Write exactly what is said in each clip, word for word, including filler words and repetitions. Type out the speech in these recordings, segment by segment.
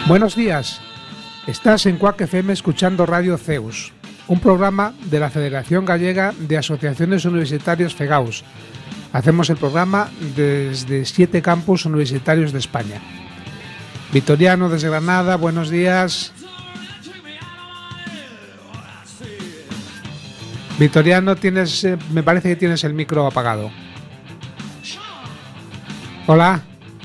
Buenos días, estás en Cuac F M escuchando Radio Zeus, un programa de la Federación Gallega de Asociaciones Universitarias FEGAUS. Hacemos el programa desde siete campus universitarios de España. Vitoriano desde Granada, buenos días. Vitoriano, tienes, eh, me parece que tienes el micro apagado. Hola.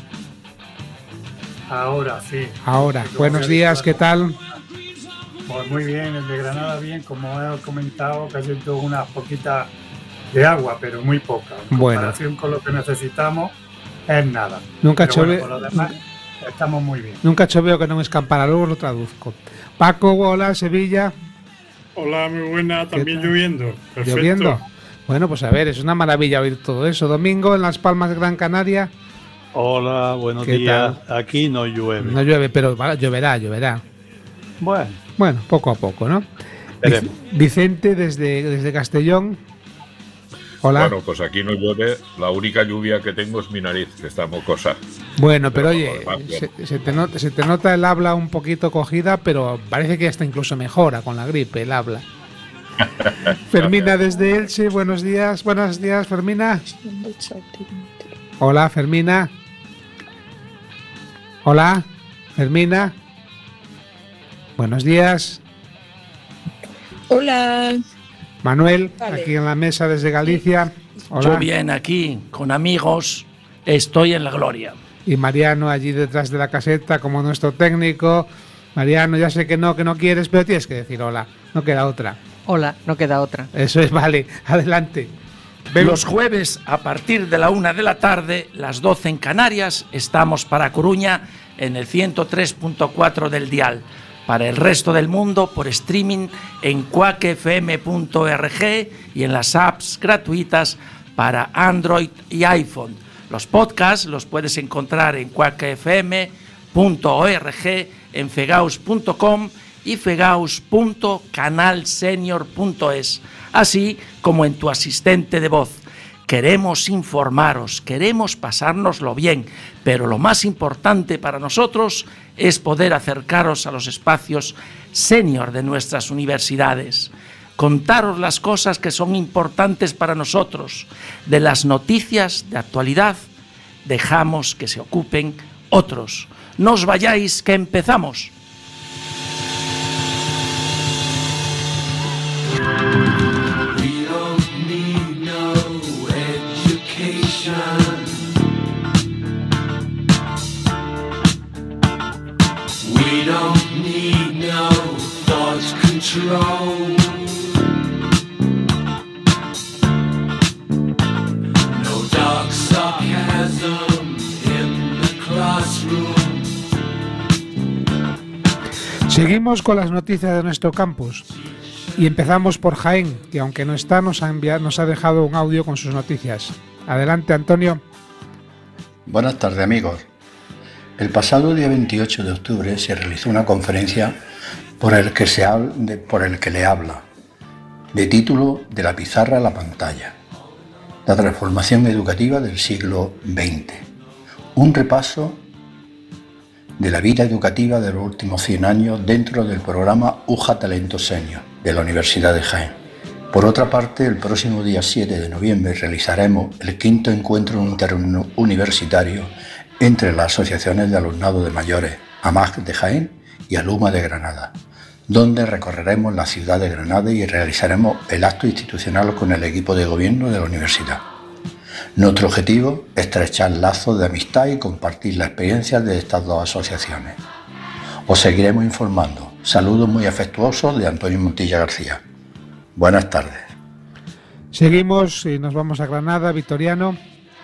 Ahora sí. Ahora, buenos días, ¿qué tal? Pues muy bien, el de Granada bien, como he comentado, casi tuvo unas poquitas de agua, pero muy poca. En bueno. comparación con lo que necesitamos, es nada. Nunca pero chove... bueno, por lo demás, estamos muy bien. Nunca choveo que no me escampara, luego lo traduzco. Paco, hola, Sevilla. Hola, muy buena, también lloviendo. Perfecto. ¿Lloviendo? Bueno, pues a ver, es una maravilla oír todo eso. Domingo, en Las Palmas de Gran Canaria. Hola, buenos días. Tal? Aquí no llueve. No llueve, pero lloverá, lloverá. Bueno. Bueno, poco a poco, ¿no? Veremos. Vicente, desde, desde Castellón. Hola. Bueno, pues aquí no llueve. La única lluvia que tengo es mi nariz, que está mocosa. Bueno, pero, pero oye, se, se, te nota, se te nota el habla un poquito cogida, pero parece que hasta incluso mejora con la gripe el habla. Fermina, desde Elche, buenos días. Buenos días, Fermina. Hola, Fermina. Hola, Fermina. Buenos días. Hola. Manuel, vale. Aquí en la mesa desde Galicia. Hola. Yo bien, aquí, con amigos, estoy en la gloria. Y Mariano allí detrás de la caseta como nuestro técnico. Mariano, ya sé que no, que no quieres, pero tienes que decir hola. No queda otra. Hola, no queda otra. Eso es, vale. Adelante. Ven. Los jueves, a partir de la una de la tarde, las doce en Canarias, estamos para Coruña en el ciento tres punto cuatro del dial. Para el resto del mundo, por streaming en cuac f m punto org y en las apps gratuitas para Android y iPhone. Los podcasts los puedes encontrar en cuac f m punto org, en fegaus punto com y fegaus punto canal senior punto es, así como en tu asistente de voz. Queremos informaros, queremos pasárnoslo bien, pero lo más importante para nosotros es poder acercaros a los espacios senior de nuestras universidades, contaros las cosas que son importantes para nosotros. De las noticias de actualidad, dejamos que se ocupen otros. No os vayáis, que empezamos. We don't need no thought control. No dark sarcasm in the classroom. Seguimos con las noticias de nuestro campus y empezamos por Jaén, que aunque no está, nos ha, enviado, nos ha dejado un audio con sus noticias. Adelante, Antonio. Buenas tardes, amigos. El pasado día veintiocho de octubre se realizó una conferencia por el que, se habla, de, por el que le habla, de título De la pizarra a la pantalla, la transformación educativa del siglo veinte. Un repaso de la vida educativa de los últimos cien años dentro del programa U J A Talento Senior de la Universidad de Jaén. Por otra parte, el próximo día siete de noviembre realizaremos el quinto encuentro interuniversitario entre las asociaciones de alumnado de mayores A M A C de Jaén y ALUMA de Granada, donde recorreremos la ciudad de Granada y realizaremos el acto institucional con el equipo de gobierno de la universidad. Nuestro objetivo es estrechar lazos de amistad y compartir las experiencias de estas dos asociaciones. Os seguiremos informando. Saludos muy afectuosos de Antonio Montilla García. Buenas tardes. Seguimos y nos vamos a Granada. Vitoriano.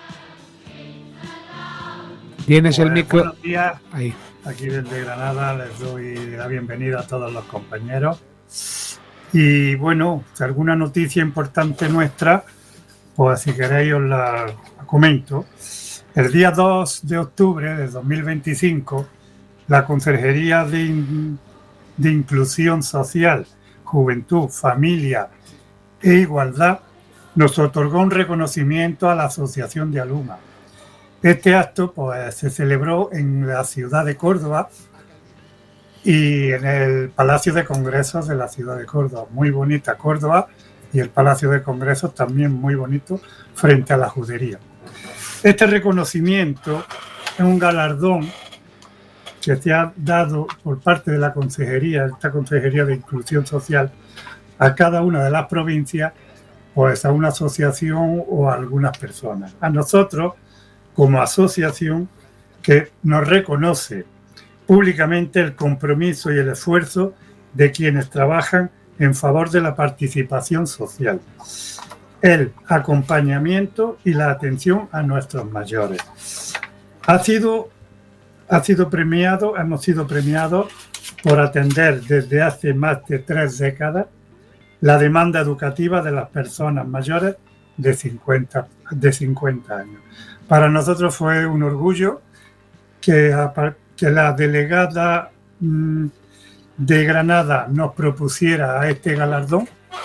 Tienes pues, el micro. Buenos días. Ahí. Aquí desde Granada les doy la bienvenida a todos los compañeros. Y bueno, si alguna noticia importante nuestra, pues si queréis os la comento. El día dos de octubre de dos mil veinticinco, la Consejería de, In- de Inclusión Social, Juventud, Familia e Igualdad nos otorgó un reconocimiento a la Asociación de ALUMA. Este acto pues, se celebró en la ciudad de Córdoba y en el Palacio de Congresos de la ciudad de Córdoba. Muy bonita Córdoba, y el Palacio de Congresos también muy bonito frente a la judería. Este reconocimiento es un galardón que se ha dado por parte de la Consejería, esta Consejería de Inclusión Social, a cada una de las provincias, pues a una asociación o a algunas personas. A nosotros, como asociación, que nos reconoce públicamente el compromiso y el esfuerzo de quienes trabajan en favor de la participación social, el acompañamiento y la atención a nuestros mayores. Ha sido, ha sido premiado, hemos sido premiados por atender desde hace más de tres décadas la demanda educativa de las personas mayores de cincuenta, de cincuenta años. Para nosotros fue un orgullo que, que la delegada mmm, de Granada nos propusiera a este galardón,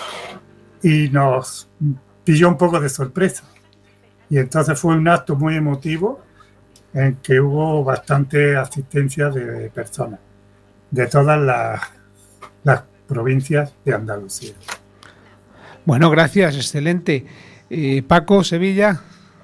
y nos pilló un poco de sorpresa. Y entonces fue un acto muy emotivo en que hubo bastante asistencia de personas de todas las, las provincias de Andalucía. Bueno, gracias, excelente. Eh, Paco, Sevilla.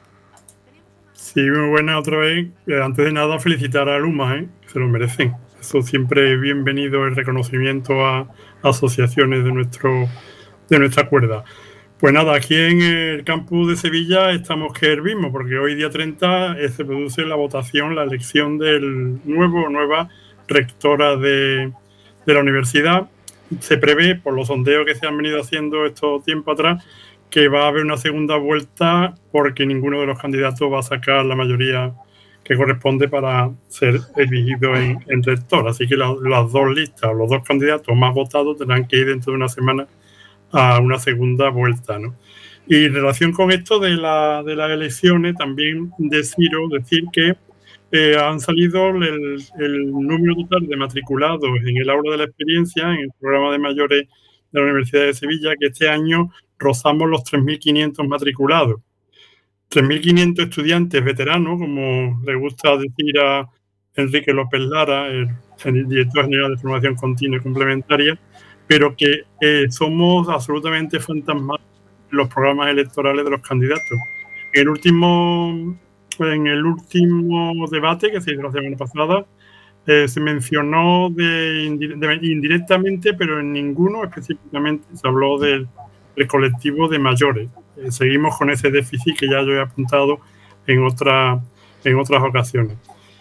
Sí, muy buena otra vez. Antes de nada, felicitar a Luma, ¿eh? Se lo merecen. Eso siempre es bienvenido, el reconocimiento a asociaciones de nuestro de nuestra cuerda. Pues nada, aquí en el campus de Sevilla estamos que hervimos, porque hoy día treinta eh, se produce la votación, la elección del nuevo o nueva rectora de, de la universidad. Se prevé, por los sondeos que se han venido haciendo estos tiempos atrás, que va a haber una segunda vuelta, porque ninguno de los candidatos va a sacar la mayoría que corresponde para ser elegido en, en rector. Así que la, las dos listas, los dos candidatos más votados tendrán que ir dentro de una semana a una segunda vuelta, ¿no? Y en relación con esto de, la, de las elecciones, también deciros, decir que eh, han salido el, el número total de matriculados en el aula de la experiencia, en el programa de mayores de la Universidad de Sevilla, que este año rozamos los tres mil quinientos matriculados. tres mil quinientos estudiantes veteranos, como le gusta decir a Enrique López Lara, el, el director general de formación continua y complementaria, pero que eh, somos absolutamente fantasmales en los programas electorales de los candidatos. En el último, en el último debate que se hizo la semana pasada, eh, se mencionó de, de, indirectamente, pero en ninguno específicamente se habló del, del colectivo de mayores. Eh, seguimos con ese déficit que ya yo he apuntado en, otra, en otras ocasiones.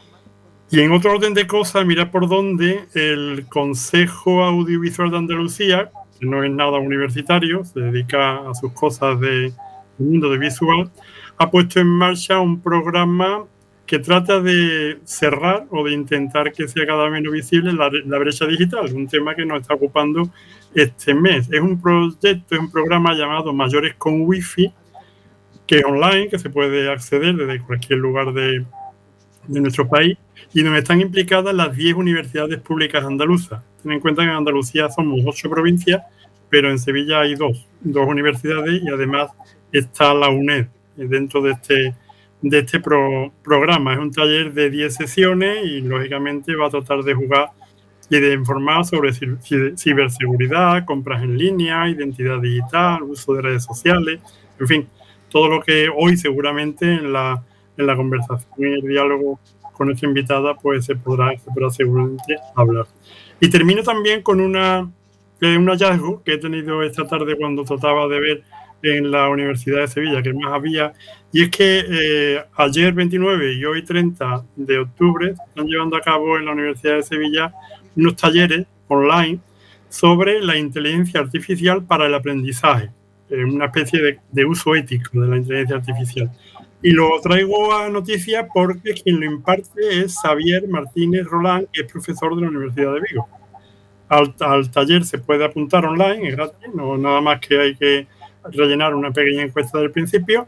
Y en otro orden de cosas, mirad por dónde el Consejo Audiovisual de Andalucía, que no es nada universitario, se dedica a sus cosas de, del mundo de visual, ha puesto en marcha un programa que trata de cerrar o de intentar que sea cada vez menos visible la, la brecha digital, un tema que nos está ocupando este mes. Es un proyecto, es un programa llamado Mayores con Wi-Fi, que es online, que se puede acceder desde cualquier lugar de, de nuestro país, y donde están implicadas las diez universidades públicas andaluzas. Ten en cuenta que en Andalucía somos ocho provincias, pero en Sevilla hay dos, dos universidades, y además está la UNED dentro de este, de este pro, programa. Es un taller de diez sesiones y, lógicamente, va a tratar de jugar y de informar sobre ciberseguridad, compras en línea, identidad digital, uso de redes sociales, en fin, todo lo que hoy seguramente en la, en la conversación y el diálogo con nuestra invitada pues se podrá, se podrá seguramente hablar. Y termino también con una, eh, un hallazgo que he tenido esta tarde cuando trataba de ver en la Universidad de Sevilla, que más había, y es que eh, ayer veintinueve y hoy treinta de octubre se están llevando a cabo en la Universidad de Sevilla unos talleres online sobre la inteligencia artificial para el aprendizaje, eh, una especie de, de uso ético de la inteligencia artificial. Y lo traigo a noticia porque quien lo imparte es Xavier Martínez Rolán, que es profesor de la Universidad de Vigo. Al, al taller se puede apuntar online, es gratis, no nada más que hay que rellenar una pequeña encuesta del principio.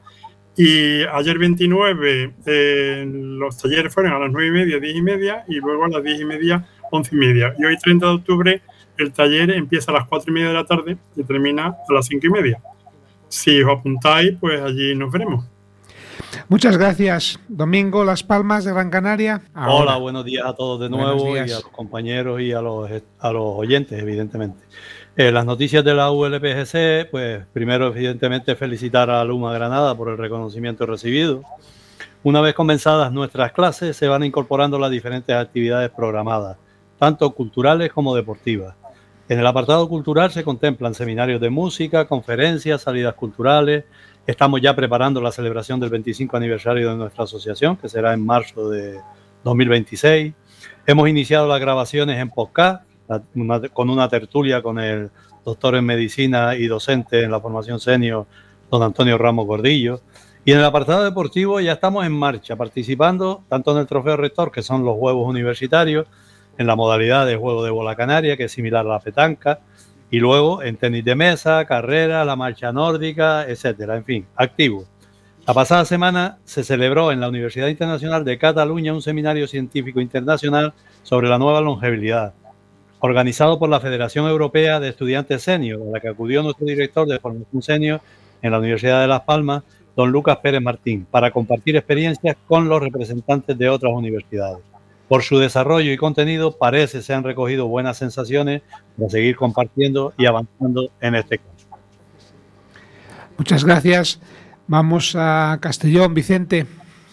Y ayer veintinueve eh, los talleres fueron a las nueve y media, diez y media, y luego a las diez y media, once y media. Y hoy, treinta de octubre, el taller empieza a las cuatro y media de la tarde y termina a las cinco y media. Si os apuntáis, pues allí nos veremos. Muchas gracias. Domingo Las Palmas de Gran Canaria. Ahora. Hola, buenos días a todos de nuevo y a los compañeros y a los, a los oyentes, evidentemente. Eh, las noticias de la U L P G C, pues primero evidentemente felicitar a Luma Granada por el reconocimiento recibido. Una vez comenzadas nuestras clases se van incorporando las diferentes actividades programadas, tanto culturales como deportivas. En el apartado cultural se contemplan seminarios de música, conferencias, salidas culturales. Estamos ya preparando la celebración del veinticinco aniversario de nuestra asociación, que será en marzo de dos mil veintiséis. Hemos iniciado las grabaciones en podcast, una, con una tertulia con el doctor en medicina y docente en la formación senior, don Antonio Ramos Gordillo. Y en el apartado deportivo ya estamos en marcha, participando tanto en el Trofeo Rector, que son los juegos universitarios, en la modalidad de juego de bola canaria, que es similar a la petanca, y luego en tenis de mesa, carrera, la marcha nórdica, etcétera. En fin, activo. La pasada semana se celebró en la Universidad Internacional de Cataluña un seminario científico internacional sobre la nueva longevidad, organizado por la Federación Europea de Estudiantes Senior, a la que acudió nuestro director de formación senior en la Universidad de Las Palmas, don Lucas Pérez Martín, para compartir experiencias con los representantes de otras universidades. Por su desarrollo y contenido, parece se han recogido buenas sensaciones para seguir compartiendo y avanzando en este caso. Muchas gracias. Vamos a Castellón, Vicente.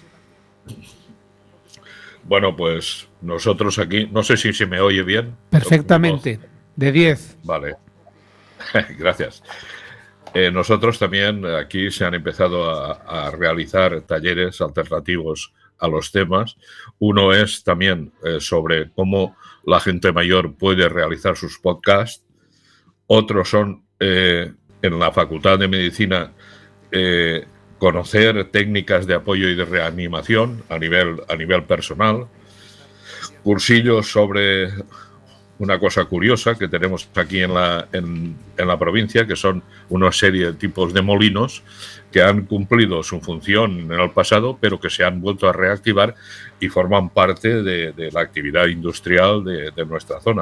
Bueno, pues nosotros aquí, no sé si se me oye bien. Perfectamente, de diez. Vale, gracias. Eh, nosotros también aquí se han empezado a, a realizar talleres alternativos a los temas. Uno es también eh, sobre cómo la gente mayor puede realizar sus podcasts. Otros son eh, en la Facultad de Medicina eh, conocer técnicas de apoyo y de reanimación a nivel, a nivel personal. Cursillos sobre una cosa curiosa que tenemos aquí en la, en, en la provincia, que son una serie de tipos de molinos que han cumplido su función en el pasado, pero que se han vuelto a reactivar y forman parte de, de la actividad industrial de, de nuestra zona.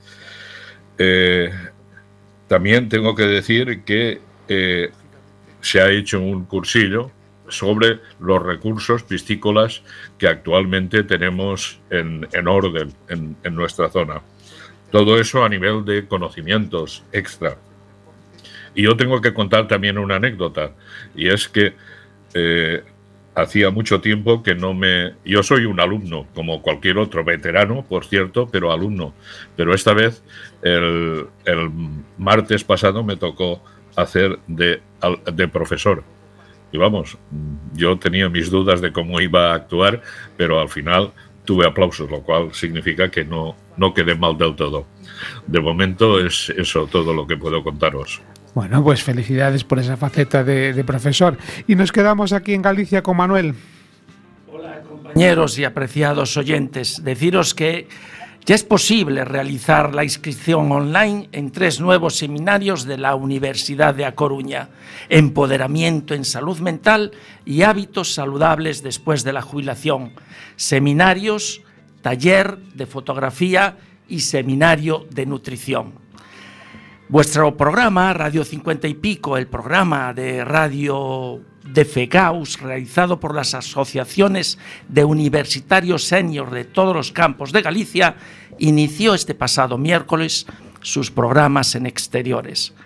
Eh, también tengo que decir que eh, se ha hecho un cursillo sobre los recursos piscícolas que actualmente tenemos en, en orden en, en nuestra zona. Todo eso a nivel de conocimientos extra. Y yo tengo que contar también una anécdota, y es que eh, hacía mucho tiempo que no me... Yo soy un alumno, como cualquier otro, veterano, por cierto, pero alumno. Pero esta vez, el, el martes pasado, me tocó hacer de, de profesor. Y vamos, yo tenía mis dudas de cómo iba a actuar, pero al final tuve aplausos, lo cual significa que no, no quedé mal del todo. De momento es eso todo lo que puedo contaros. Bueno, pues felicidades por esa faceta de, de profesor. Y nos quedamos aquí en Galicia con Manuel. Hola, compañeros y apreciados oyentes. Deciros que ya es posible realizar la inscripción online en tres nuevos seminarios de la Universidad de A Coruña: Empoderamiento en Salud Mental y Hábitos Saludables después de la Jubilación, seminarios, taller de fotografía y seminario de nutrición. Vuestro programa, Radio cincuenta y Pico, el programa de radio de FEGAUS, realizado por las asociaciones de universitarios senior de todos los campos de Galicia, inició este pasado miércoles sus programas en exteriores.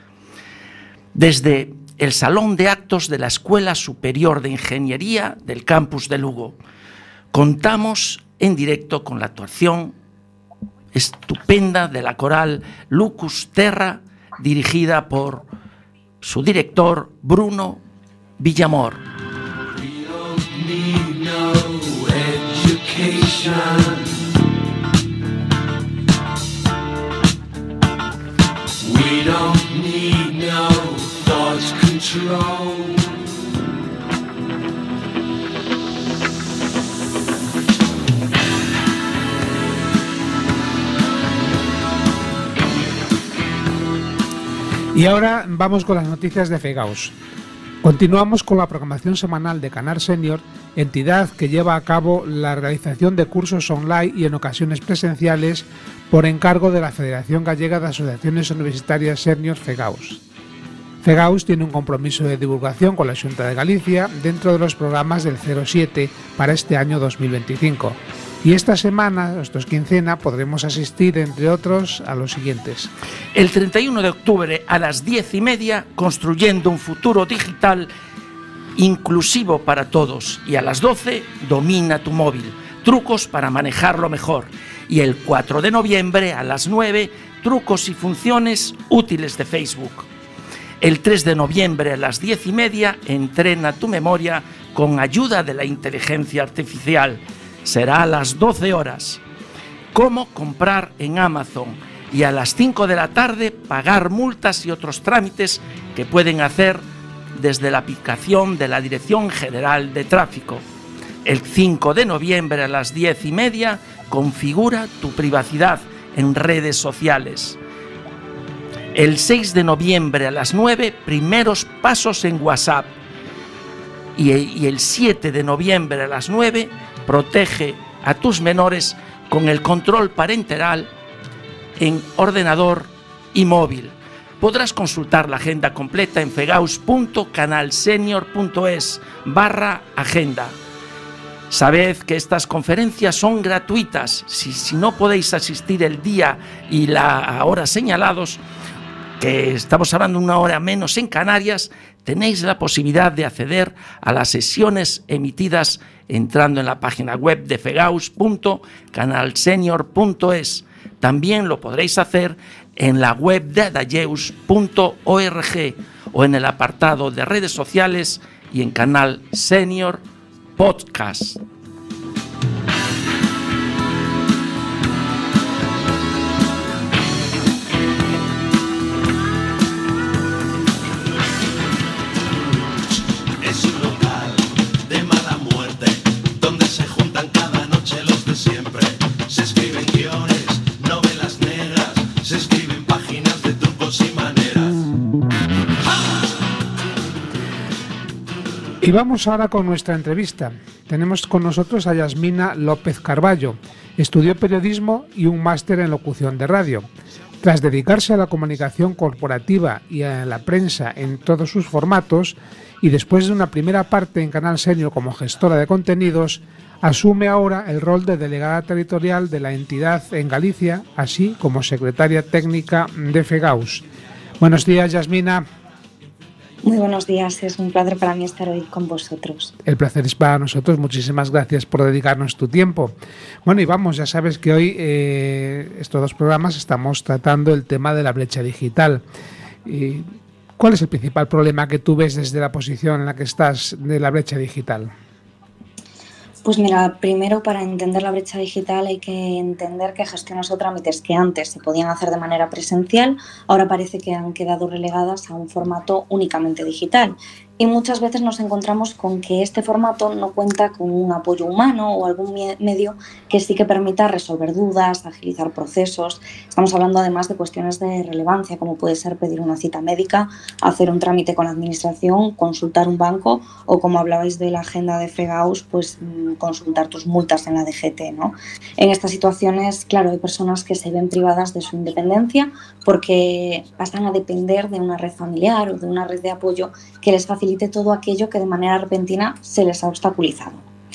Desde el Salón de Actos de la Escuela Superior de Ingeniería del campus de Lugo, contamos en directo con la actuación estupenda de la coral Lucus Terra, dirigida por su director Bruno Villamor. We don't need no education. We don't need no thought control. Y ahora vamos con las noticias de FEGAUS. Continuamos con la programación semanal de Canar Senior, entidad que lleva a cabo la realización de cursos online y en ocasiones presenciales por encargo de la Federación Gallega de Asociaciones Universitarias Senior FEGAUS. Fegaus tiene un compromiso de divulgación con la Xunta de Galicia dentro de los programas del cero siete para este año dos mil veinticinco. Y esta semana, esto es quincena, podremos asistir, entre otros, a los siguientes. El treinta y uno de octubre a las diez y media, construyendo un futuro digital inclusivo para todos. Y a las doce, domina tu móvil. Trucos para manejarlo mejor. Y el cuatro de noviembre a las nueve, trucos y funciones útiles de Facebook. El tres de noviembre a las diez y media, entrena tu memoria con ayuda de la inteligencia artificial. Será a las doce horas. Cómo comprar en Amazon. Y a las cinco de la tarde, pagar multas y otros trámites que pueden hacer desde la aplicación de la Dirección General de Tráfico. El cinco de noviembre a las diez y media, configura tu privacidad en redes sociales. El seis de noviembre a las nueve, primeros pasos en WhatsApp. Y, y el siete de noviembre a las nueve, protege a tus menores con el control parental en ordenador y móvil. Podrás consultar la agenda completa en fegaus punto canalsenior punto es barra agenda. Sabed que estas conferencias son gratuitas. Si, si no podéis asistir el día y la hora señalados, que estamos hablando de una hora menos en Canarias, tenéis la posibilidad de acceder a las sesiones emitidas entrando en la página web de fegaus punto canalsenior punto es. También lo podréis hacer en la web de adayeus punto org o en el apartado de redes sociales y en Canal Senior Podcast. Es un local de mala muerte donde se juntan cada noche los de siempre. Se escriben guiones, novelas negras, se escriben páginas de trucos y maneras. Y vamos ahora con nuestra entrevista. Tenemos con nosotros a Yasmina López Carballo. Estudió periodismo y un máster en locución de radio. Tras dedicarse a la comunicación corporativa y a la prensa en todos sus formatos, y después de una primera parte en Canal Senior como gestora de contenidos, asume ahora el rol de delegada territorial de la entidad en Galicia, así como secretaria técnica de Fegaus. Buenos días, Yasmina. Muy buenos días, es un placer para mí estar hoy con vosotros. El placer es para nosotros, muchísimas gracias por dedicarnos tu tiempo. Bueno, y vamos, ya sabes que hoy eh, estos dos programas estamos tratando el tema de la brecha digital. Y ¿cuál es el principal problema que tú ves desde la posición en la que estás de la brecha digital? Pues mira, primero para entender la brecha digital hay que entender que gestiones o trámites que antes se podían hacer de manera presencial, ahora parece que han quedado relegadas a un formato únicamente digital. Y muchas veces nos encontramos con que este formato no cuenta con un apoyo humano o algún medio que sí que permita resolver dudas, agilizar procesos. Estamos hablando además de cuestiones de relevancia, como puede ser pedir una cita médica, hacer un trámite con la administración, consultar un banco o, como hablabais de la agenda de Fegaus, pues consultar tus multas en la D G T, ¿no? En estas situaciones, claro, hay personas que se ven privadas de su independencia porque pasan a depender de una red familiar o de una red de apoyo que les facilite todo aquello que de manera repentina se les ha obstaculizado.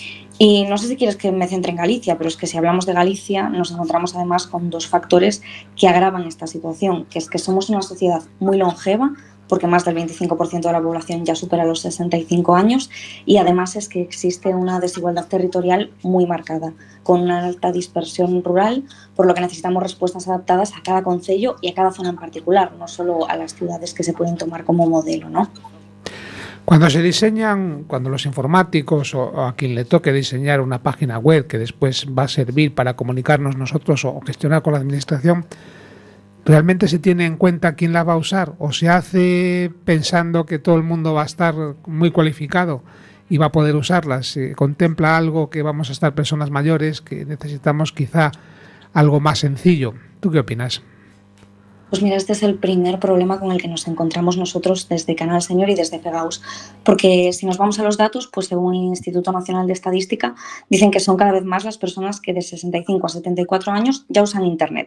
Y no sé si quieres que me centre en Galicia, pero es que si hablamos de Galicia nos encontramos además con dos factores que agravan esta situación, que es que somos una sociedad muy longeva, porque más del veinticinco por ciento de la población ya supera los sesenta y cinco años, y además es que existe una desigualdad territorial muy marcada, con una alta dispersión rural, por lo que necesitamos respuestas adaptadas a cada concello y a cada zona en particular, no solo a las ciudades que se pueden tomar como modelo, ¿no? Cuando se diseñan, cuando los informáticos o, o a quien le toque diseñar una página web que después va a servir para comunicarnos nosotros o gestionar con la administración, ¿realmente se tiene en cuenta quién la va a usar? ¿O se hace pensando que todo el mundo va a estar muy cualificado y va a poder usarlas? ¿Se contempla algo que vamos a estar personas mayores, que necesitamos quizá algo más sencillo? ¿Tú qué opinas? Pues mira, este es el primer problema con el que nos encontramos nosotros desde Canal Senior y desde Fegaus, porque si nos vamos a los datos, pues según el Instituto Nacional de Estadística, dicen que son cada vez más las personas que de sesenta y cinco a setenta y cuatro años ya usan Internet,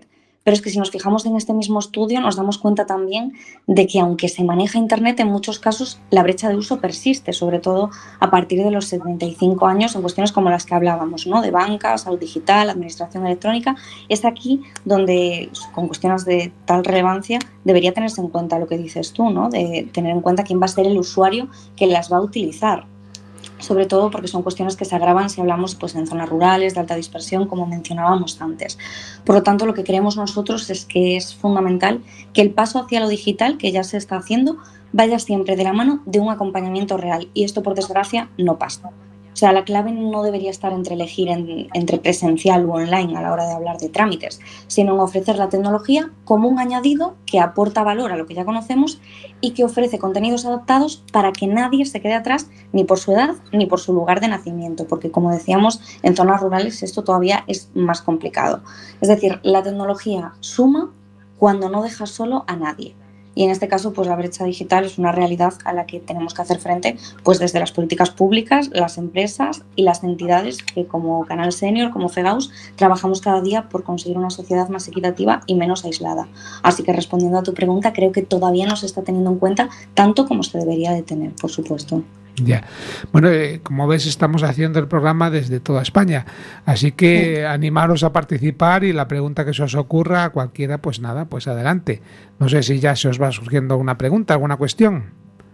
Pero es que si nos fijamos en este mismo estudio nos damos cuenta también de que aunque se maneja Internet, en muchos casos la brecha de uso persiste, sobre todo a partir de los setenta y cinco años en cuestiones como las que hablábamos, ¿no? De banca, salud digital, administración electrónica. Es aquí donde, con cuestiones de tal relevancia, debería tenerse en cuenta lo que dices tú, ¿no? De tener en cuenta quién va a ser el usuario que las va a utilizar. Sobre todo porque son cuestiones que se agravan si hablamos pues, en zonas rurales, de alta dispersión, como mencionábamos antes. Por lo tanto, lo que creemos nosotros es que es fundamental que el paso hacia lo digital, que ya se está haciendo, vaya siempre de la mano de un acompañamiento real. Y esto, por desgracia, no pasa. O sea, la clave no debería estar entre elegir en, entre presencial u online a la hora de hablar de trámites, sino en ofrecer la tecnología como un añadido que aporta valor a lo que ya conocemos y que ofrece contenidos adaptados para que nadie se quede atrás ni por su edad ni por su lugar de nacimiento, porque como decíamos, en zonas rurales esto todavía es más complicado. Es decir, la tecnología suma cuando no deja solo a nadie. Y en este caso, pues la brecha digital es una realidad a la que tenemos que hacer frente pues desde las políticas públicas, las empresas y las entidades que como Canal Senior, como FEGAUS, trabajamos cada día por conseguir una sociedad más equitativa y menos aislada. Así que respondiendo a tu pregunta, creo que todavía no se está teniendo en cuenta tanto como se debería de tener, por supuesto. Ya. Bueno, eh, como ves, estamos haciendo el programa desde toda España, así que sí. Animaros a participar y la pregunta que se os ocurra a cualquiera, pues nada, pues adelante. No sé si ya se os va surgiendo una pregunta, alguna cuestión.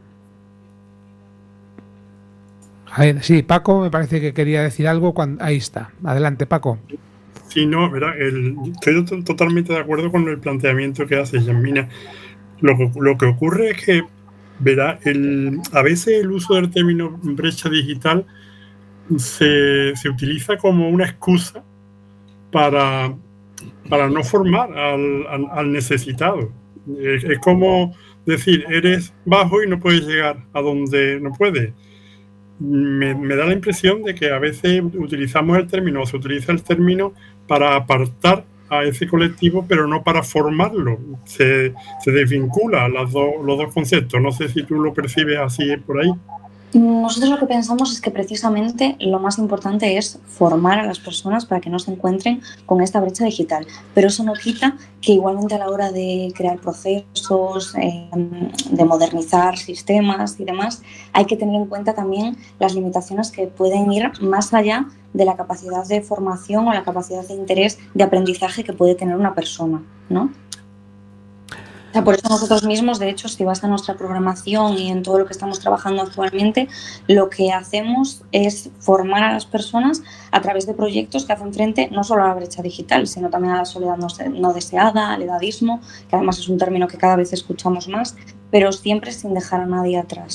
A ver, sí, Paco me parece que quería decir algo. Cuando, ahí está. Adelante, Paco. Sí, no, ¿verdad? El, estoy to- totalmente de acuerdo con el planteamiento que hace Yasmina. Lo, lo que ocurre es que Verá, el, a veces el uso del término brecha digital se, se utiliza como una excusa para, para no formar al, al, al necesitado. Es, es como decir, eres bajo y no puedes llegar a donde no puedes. Me, me da la impresión de que a veces utilizamos el término, o se utiliza el término para apartar a ese colectivo, pero no para formarlo. Se, se desvincula las do, los dos conceptos. No sé si tú lo percibes así por ahí. Nosotros lo que pensamos es que precisamente lo más importante es formar a las personas para que no se encuentren con esta brecha digital, pero eso no quita que igualmente a la hora de crear procesos, eh, de modernizar sistemas y demás, hay que tener en cuenta también las limitaciones que pueden ir más allá de la capacidad de formación o la capacidad de interés de aprendizaje que puede tener una persona, ¿no? O sea, por eso nosotros mismos, de hecho, si vas a nuestra programación y en todo lo que estamos trabajando actualmente, lo que hacemos es formar a las personas a través de proyectos que hacen frente no solo a la brecha digital, sino también a la soledad no deseada, al edadismo, que además es un término que cada vez escuchamos más, pero siempre sin dejar a nadie atrás.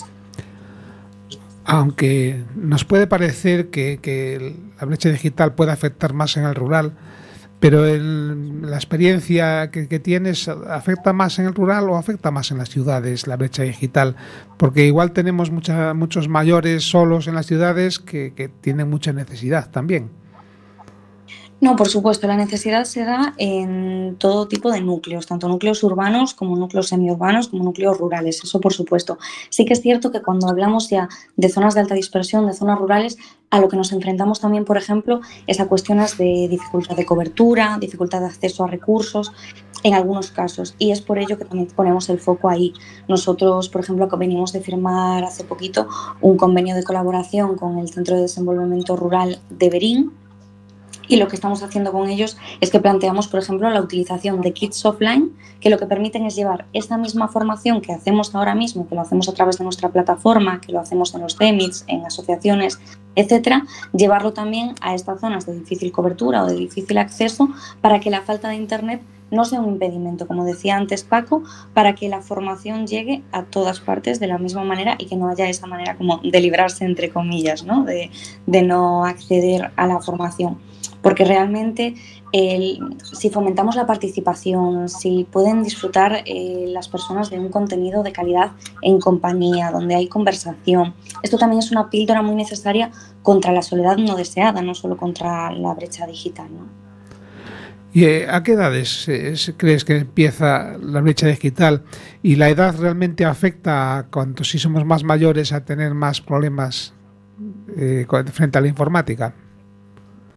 Aunque nos puede parecer que, que la brecha digital puede afectar más en el rural, pero el, la experiencia que, que tienes, ¿afecta más en el rural o afecta más en las ciudades la brecha digital? Porque igual tenemos mucha, muchos mayores solos en las ciudades que, que tienen mucha necesidad también. No, por supuesto, la necesidad se da en todo tipo de núcleos, tanto núcleos urbanos como núcleos semiurbanos, como núcleos rurales, eso por supuesto. Sí que es cierto que cuando hablamos ya de zonas de alta dispersión, de zonas rurales, a lo que nos enfrentamos también, por ejemplo, es a cuestiones de dificultad de cobertura, dificultad de acceso a recursos, en algunos casos, y es por ello que también ponemos el foco ahí. Nosotros, por ejemplo, venimos de firmar hace poquito un convenio de colaboración con el Centro de Desenvolvimiento Rural de Berín, y lo que estamos haciendo con ellos es que planteamos, por ejemplo, la utilización de kits offline, que lo que permiten es llevar esta misma formación que hacemos ahora mismo, que lo hacemos a través de nuestra plataforma, que lo hacemos en los C E M I Ts, en asociaciones, etcétera, llevarlo también a estas zonas de difícil cobertura o de difícil acceso para que la falta de internet no sea un impedimento, como decía antes Paco, para que la formación llegue a todas partes de la misma manera y que no haya esa manera como de librarse, entre comillas, ¿no? de, de no acceder a la formación. Porque realmente el, si fomentamos la participación, si pueden disfrutar eh, las personas de un contenido de calidad en compañía, donde hay conversación, esto también es una píldora muy necesaria contra la soledad no deseada, no solo contra la brecha digital, ¿no? ¿Y eh, a qué edades eh, crees que empieza la brecha digital? ¿Y la edad realmente afecta cuando si somos más mayores a tener más problemas eh, frente a la informática?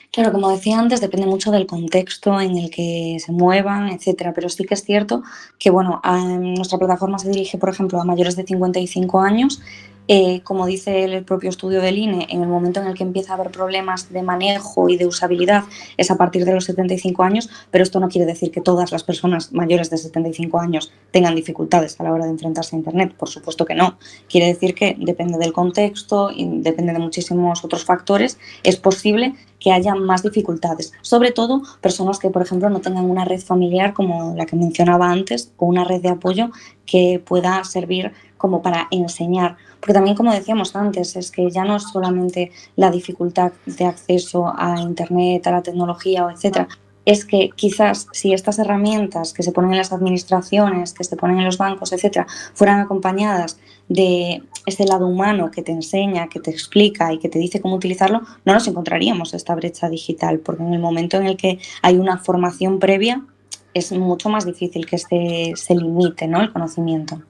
Claro, como decía antes, depende mucho del contexto en el que se muevan, etcétera, pero sí que es cierto que, bueno, a, nuestra plataforma se dirige, por ejemplo, a mayores de cincuenta y cinco años. Eh, como dice el propio estudio del I N E, en el momento en el que empieza a haber problemas de manejo y de usabilidad es a partir de los setenta y cinco años, pero esto no quiere decir que todas las personas mayores de setenta y cinco años tengan dificultades a la hora de enfrentarse a Internet. Por supuesto que no. Quiere decir que depende del contexto y depende de muchísimos otros factores. Es posible que haya más dificultades, sobre todo personas que, por ejemplo, no tengan una red familiar como la que mencionaba antes o una red de apoyo que pueda servir como para enseñar. Porque también, como decíamos antes, es que ya no es solamente la dificultad de acceso a Internet, a la tecnología, o etcétera. Es que quizás si estas herramientas que se ponen en las administraciones, que se ponen en los bancos, etcétera, fueran acompañadas de ese lado humano que te enseña, que te explica y que te dice cómo utilizarlo, no nos encontraríamos esta brecha digital, porque en el momento en el que hay una formación previa es mucho más difícil que este, se limite, ¿no?, el conocimiento.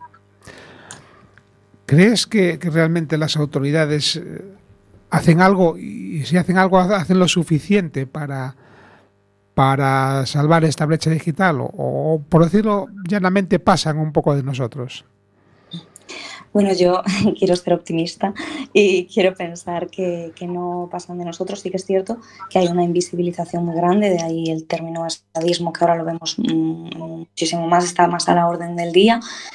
¿Crees que, que realmente las autoridades hacen algo, y si hacen algo, hacen lo suficiente para, para salvar esta brecha digital? O, o, por decirlo llanamente, pasan un poco de nosotros. Bueno, yo quiero ser optimista y quiero pensar que, que no pasan de nosotros. Sí que es cierto que hay una invisibilización muy grande, de ahí el término estadismo, que ahora lo vemos muchísimo más, está más a la orden del día.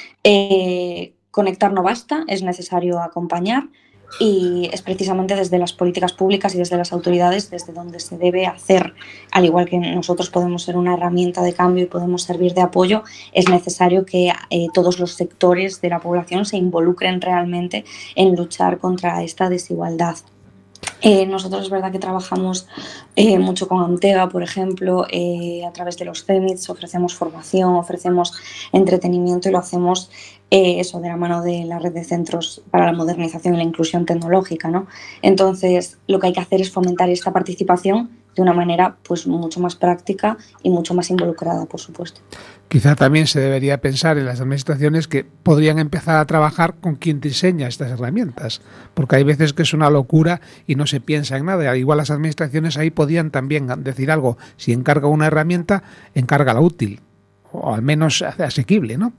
Eh, Conectar no basta, es necesario acompañar y es precisamente desde las políticas públicas y desde las autoridades desde donde se debe hacer. Al igual que nosotros podemos ser una herramienta de cambio y podemos servir de apoyo, es necesario que eh, todos los sectores de la población se involucren realmente en luchar contra esta desigualdad. Eh, nosotros es verdad que trabajamos eh, mucho con Antega, por ejemplo, eh, a través de los C E M I Ts, ofrecemos formación, ofrecemos entretenimiento y lo hacemos eh, eso de la mano de la red de centros para la modernización y la inclusión tecnológica, ¿no? Entonces, lo que hay que hacer es fomentar esta participación de una manera pues mucho más práctica y mucho más involucrada, por supuesto. Quizá también se debería pensar en las administraciones que podrían empezar a trabajar con quien diseña estas herramientas, porque hay veces que es una locura y no se piensa en nada. Igual las administraciones ahí podían también decir algo: si encarga una herramienta, encárgala útil, o al menos asequible, ¿no?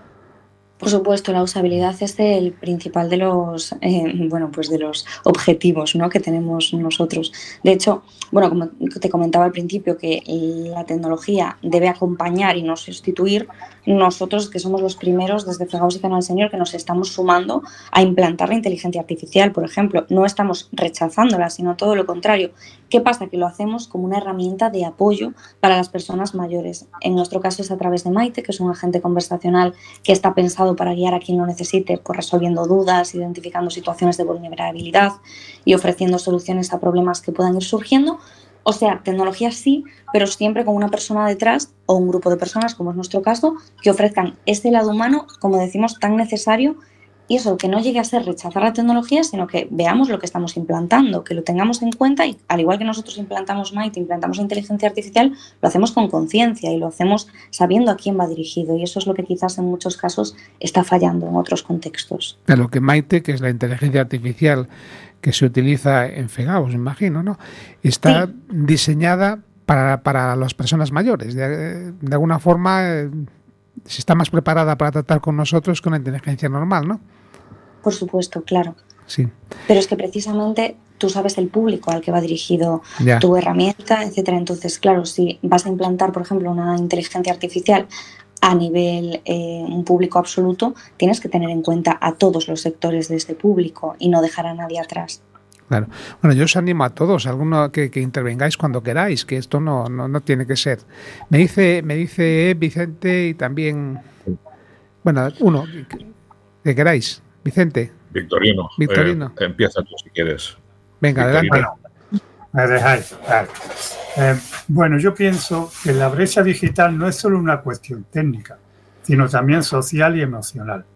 Por supuesto, la usabilidad es el principal de los, eh, bueno, pues de los objetivos, ¿no?, que tenemos nosotros. De hecho, bueno, como te comentaba al principio, que la tecnología debe acompañar y no sustituir, nosotros, que somos los primeros desde Fregados y Canal Senior, que nos estamos sumando a implantar la inteligencia artificial, por ejemplo. No estamos rechazándola, sino todo lo contrario. ¿Qué pasa? Que lo hacemos como una herramienta de apoyo para las personas mayores. En nuestro caso es a través de Maite, que es un agente conversacional que está pensado para guiar a quien lo necesite, pues resolviendo dudas, identificando situaciones de vulnerabilidad y ofreciendo soluciones a problemas que puedan ir surgiendo. O sea, tecnología sí, pero siempre con una persona detrás o un grupo de personas, como es nuestro caso, que ofrezcan este lado humano, como decimos, tan necesario. Y eso, que no llegue a ser rechazar la tecnología, sino que veamos lo que estamos implantando, que lo tengamos en cuenta y al igual que nosotros implantamos Maite, implantamos inteligencia artificial, lo hacemos con conciencia y lo hacemos sabiendo a quién va dirigido, y eso es lo que quizás en muchos casos está fallando en otros contextos. Claro, que Maite, que es la inteligencia artificial que se utiliza en Fegaos, me imagino, ¿no?, está sí. diseñada para, para las personas mayores. De, de alguna forma eh, se está más preparada para tratar con nosotros que una inteligencia normal, ¿no? Por supuesto, claro. Sí. Pero es que precisamente tú sabes el público al que va dirigido ya. tu herramienta, etcétera. Entonces, claro, si vas a implantar, por ejemplo, una inteligencia artificial a nivel eh, un público absoluto, tienes que tener en cuenta a todos los sectores de este público y no dejar a nadie atrás. Claro. Bueno, yo os animo a todos, alguno que, que intervengáis cuando queráis, que esto no, no, no tiene que ser. Me dice, me dice Vicente y también, bueno, uno que, que queráis. Vicente. Victorino. Victorino. Eh, empieza tú si quieres. Venga, Victorino. adelante. Bueno, me dejáis. Vale. Eh, bueno, yo pienso que la brecha digital no es solo una cuestión técnica, sino también social y emocional.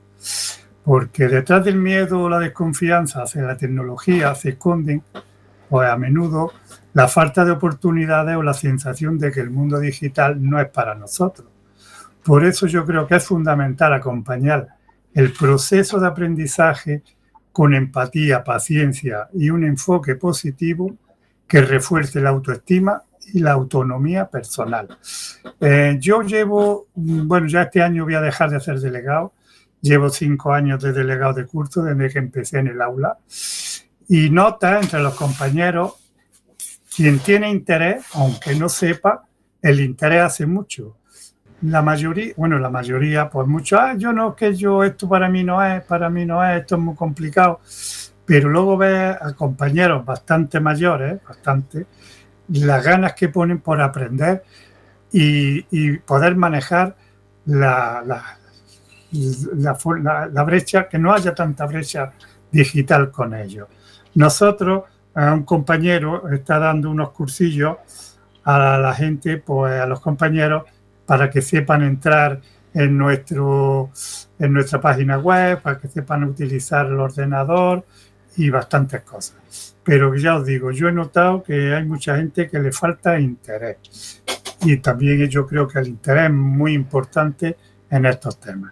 Porque detrás del miedo o la desconfianza hacia la tecnología se esconden, pues a menudo, la falta de oportunidades o la sensación de que el mundo digital no es para nosotros. Por eso yo creo que es fundamental acompañar el proceso de aprendizaje con empatía, paciencia y un enfoque positivo que refuerce la autoestima y la autonomía personal. Eh, yo llevo, bueno, ya este año voy a dejar de hacer delegado, llevo cinco años de delegado de curso desde que empecé en el aula, y nota entre los compañeros, quien tiene interés, aunque no sepa, el interés hace mucho. La mayoría, bueno, la mayoría, pues mucho, ah, yo no, que yo, esto para mí no es, para mí no es, esto es muy complicado. Pero luego ves a compañeros bastante mayores, bastante, las ganas que ponen por aprender y, y poder manejar la, la, la, la, la brecha, que no haya tanta brecha digital con ellos. Nosotros, a un compañero está dando unos cursillos a la gente, pues a los compañeros, para que sepan entrar en, nuestro, en nuestra página web, para que sepan utilizar el ordenador y bastantes cosas. Pero ya os digo, yo he notado que hay mucha gente que le falta interés. Y también yo creo que el interés es muy importante en estos temas.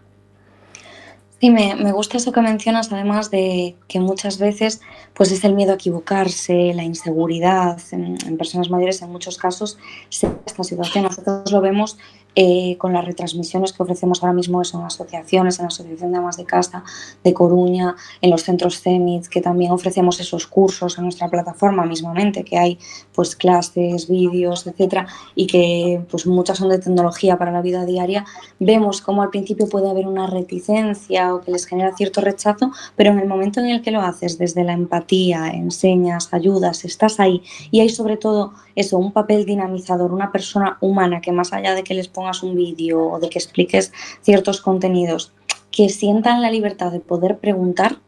Sí, me, me gusta eso que mencionas, además de que muchas veces pues es el miedo a equivocarse, la inseguridad en, en personas mayores, en muchos casos, esta situación. Nosotros lo vemos eh, con las retransmisiones que ofrecemos ahora mismo eso, en asociaciones, en la Asociación de Amas de Casa de Coruña, en los centros CEMIT, que también ofrecemos esos cursos en nuestra plataforma mismamente, que hay pues clases, vídeos, etcétera, y que pues muchas son de tecnología para la vida diaria. Vemos cómo al principio puede haber una reticencia o que les genera cierto rechazo, pero en el momento en el que lo haces desde la empatía, enseñas, ayudas, estás ahí y hay sobre todo eso, un papel dinamizador, una persona humana que más allá de que les pongas un vídeo o de que expliques ciertos contenidos, que sientan la libertad de poder preguntar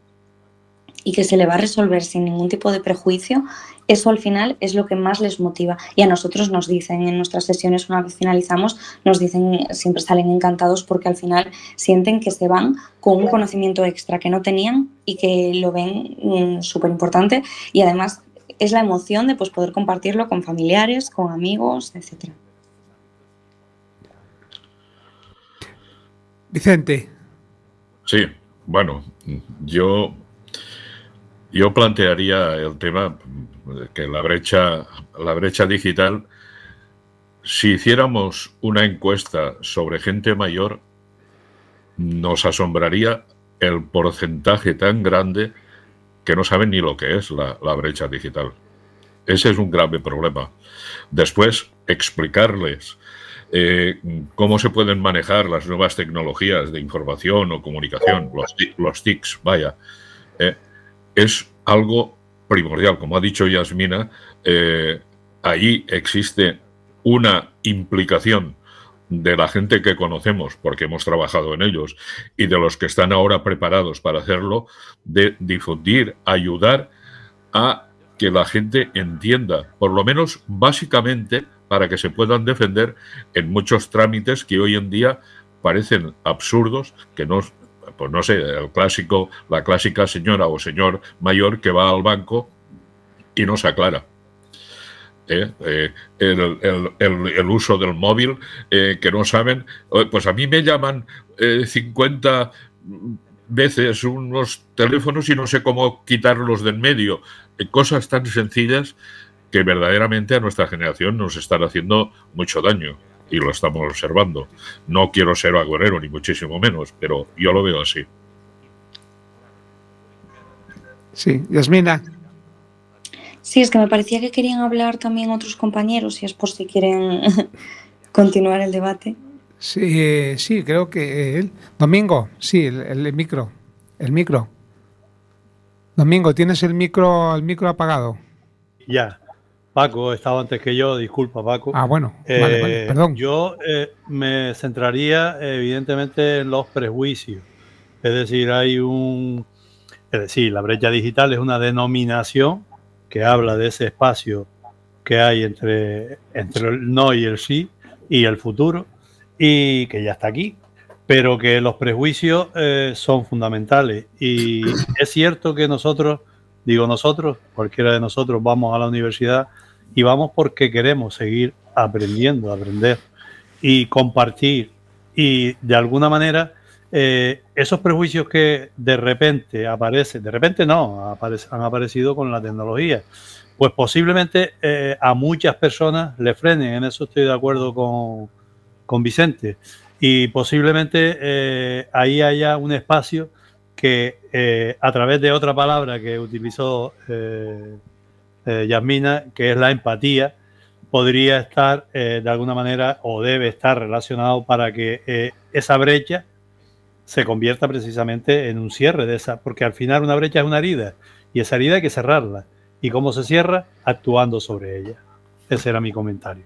y que se le va a resolver sin ningún tipo de prejuicio, eso al final es lo que más les motiva. Y a nosotros nos dicen en nuestras sesiones, una vez finalizamos, nos dicen, siempre salen encantados porque al final sienten que se van con un conocimiento extra que no tenían y que lo ven mmm, súper importante, y además es la emoción de pues, poder compartirlo con familiares, con amigos, etcétera. Vicente. Sí, bueno, yo... Yo plantearía el tema que la brecha, la brecha digital, si hiciéramos una encuesta sobre gente mayor, nos asombraría el porcentaje tan grande que no saben ni lo que es la, la brecha digital. Ese es un grave problema. Después, explicarles eh, cómo se pueden manejar las nuevas tecnologías de información o comunicación, los, los T I Cs, vaya, eh, es algo primordial. Como ha dicho Yasmina, eh, allí existe una implicación de la gente que conocemos, porque hemos trabajado en ellos, y de los que están ahora preparados para hacerlo, de difundir, ayudar a que la gente entienda, por lo menos básicamente, para que se puedan defender en muchos trámites que hoy en día parecen absurdos, que no... Pues no sé, el clásico, la clásica señora o señor mayor que va al banco y no se aclara. ¿Eh? Eh, el, el, el, el uso del móvil, eh, que no saben. Pues a mí me llaman eh, cincuenta veces unos teléfonos y no sé cómo quitarlos de en medio. Eh, cosas tan sencillas que verdaderamente a nuestra generación nos están haciendo mucho daño. Y lo estamos observando. No quiero ser agorero, ni muchísimo menos, pero yo lo veo así. Sí, Yasmina. Sí, es que me parecía que querían hablar también otros compañeros, y es por si quieren continuar el debate. Sí, sí, creo que él. Domingo, sí, el, el micro. El micro. Domingo, ¿tienes el micro, el micro apagado? Ya. Paco estaba antes que yo, disculpa Paco. Ah, bueno, eh, vale, vale, perdón. Yo eh, me centraría evidentemente en los prejuicios. Es decir, hay un... Es decir, la brecha digital es una denominación que habla de ese espacio que hay entre, entre el no y el sí y el futuro, y que ya está aquí, pero que los prejuicios eh, son fundamentales. Y es cierto que nosotros, digo nosotros, cualquiera de nosotros vamos a la universidad y vamos porque queremos seguir aprendiendo, aprender y compartir. Y de alguna manera eh, esos prejuicios que de repente aparecen, de repente no, aparece, han aparecido con la tecnología, pues posiblemente eh, a muchas personas le frenen. En eso estoy de acuerdo con, con Vicente. Y posiblemente eh, ahí haya un espacio que eh, a través de otra palabra que utilizó eh, eh, Yasmina, que es la empatía, podría estar eh, de alguna manera o debe estar relacionado para que eh, esa brecha se convierta precisamente en un cierre de esa, porque al final una brecha es una herida y esa herida hay que cerrarla. ¿Y cómo se cierra? Actuando sobre ella. Ese era mi comentario.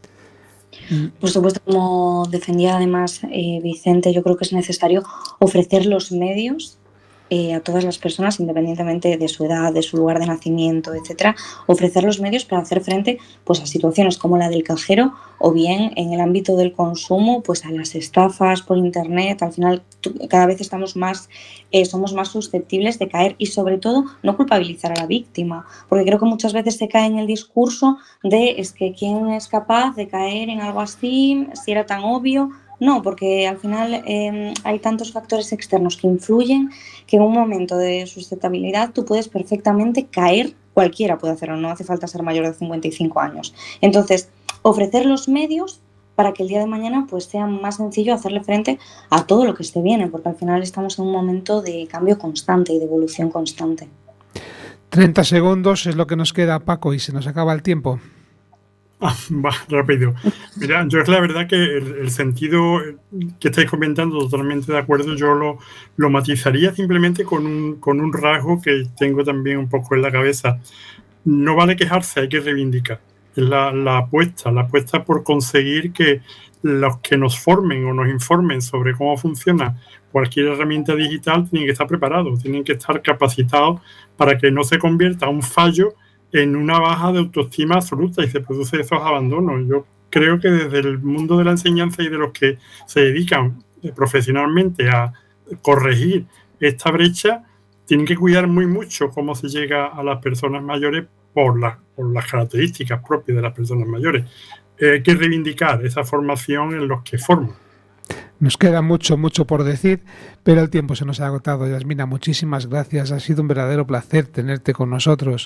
Por supuesto, como defendía además eh, Vicente, yo creo que es necesario ofrecer los medios eh, a todas las personas, independientemente de su edad, de su lugar de nacimiento, etcétera, ofrecer los medios para hacer frente pues, a situaciones como la del cajero o bien en el ámbito del consumo, pues a las estafas por internet. Al final cada vez estamos más, eh, somos más susceptibles de caer y sobre todo no culpabilizar a la víctima, porque creo que muchas veces se cae en el discurso de es que quién es capaz de caer en algo así, si era tan obvio. No, porque al final eh, hay tantos factores externos que influyen que en un momento de susceptibilidad tú puedes perfectamente caer, cualquiera puede hacerlo, no hace falta ser mayor de cincuenta y cinco años. Entonces, ofrecer los medios para que el día de mañana pues sea más sencillo hacerle frente a todo lo que esté bien, porque al final estamos en un momento de cambio constante y de evolución constante. treinta segundos es lo que nos queda, Paco, y se nos acaba el tiempo. Ah, va, rápido. Mira, yo es la verdad que el, el sentido que estáis comentando, totalmente de acuerdo, yo lo, lo matizaría simplemente con un, con un rasgo que tengo también un poco en la cabeza. No vale quejarse, hay que reivindicar. Es la, la apuesta, la apuesta por conseguir que los que nos formen o nos informen sobre cómo funciona cualquier herramienta digital tienen que estar preparados, tienen que estar capacitados para que no se convierta un fallo en una baja de autoestima absoluta y se produce esos abandonos. Yo creo que desde el mundo de la enseñanza y de los que se dedican profesionalmente a corregir esta brecha, tienen que cuidar muy mucho cómo se llega a las personas mayores por, la, por las características propias de las personas mayores. Eh, hay que reivindicar esa formación en los que forman. Nos queda mucho, mucho por decir, pero el tiempo se nos ha agotado. Yasmina, muchísimas gracias. Ha sido un verdadero placer tenerte con nosotros.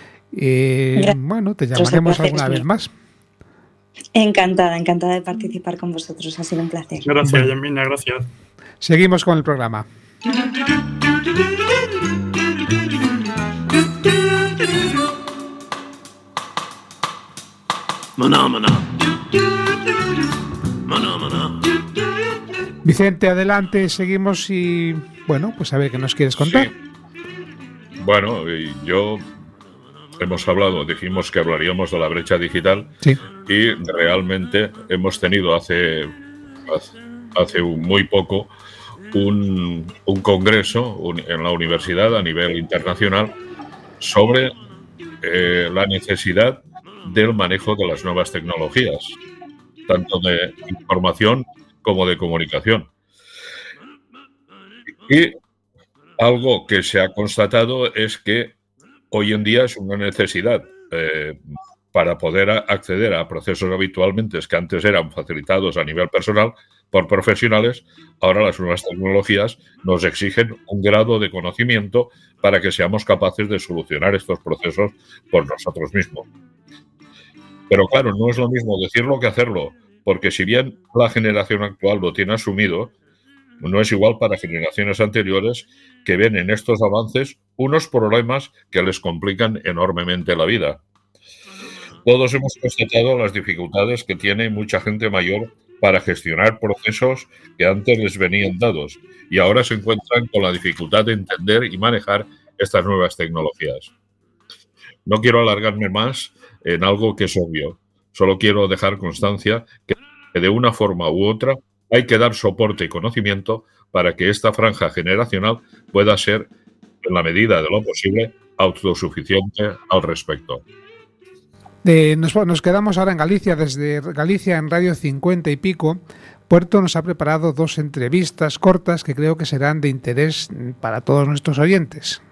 Eh, bueno, te llamaremos alguna vez más. Encantada, encantada de participar con vosotros. Ha sido un placer. Gracias, bueno, Yasmina, gracias. Seguimos con el programa. Maná, maná. Maná, maná. Vicente, adelante, seguimos y bueno, pues a ver qué nos quieres contar. Sí. Bueno, yo hemos hablado, dijimos que hablaríamos de la brecha digital, sí, y realmente hemos tenido hace, hace muy poco un, un congreso un, en la universidad a nivel internacional sobre eh, la necesidad del manejo de las nuevas tecnologías, tanto de información como de comunicación. Y algo que se ha constatado es que hoy en día es una necesidad eh, para poder acceder a procesos habitualmente que antes eran facilitados a nivel personal por profesionales. Ahora las nuevas tecnologías nos exigen un grado de conocimiento para que seamos capaces de solucionar estos procesos por nosotros mismos. Pero claro, no es lo mismo decirlo que hacerlo, porque si bien la generación actual lo tiene asumido, no es igual para generaciones anteriores que ven en estos avances unos problemas que les complican enormemente la vida. Todos hemos constatado las dificultades que tiene mucha gente mayor para gestionar procesos que antes les venían dados y ahora se encuentran con la dificultad de entender y manejar estas nuevas tecnologías. No quiero alargarme más en algo que es obvio. Solo quiero dejar constancia que de una forma u otra hay que dar soporte y conocimiento para que esta franja generacional pueda ser, en la medida de lo posible, autosuficiente al respecto. Eh, nos, nos quedamos ahora en Galicia. Desde Galicia, en Radio cincuenta y pico, Puerto nos ha preparado dos entrevistas cortas que creo que serán de interés para todos nuestros oyentes.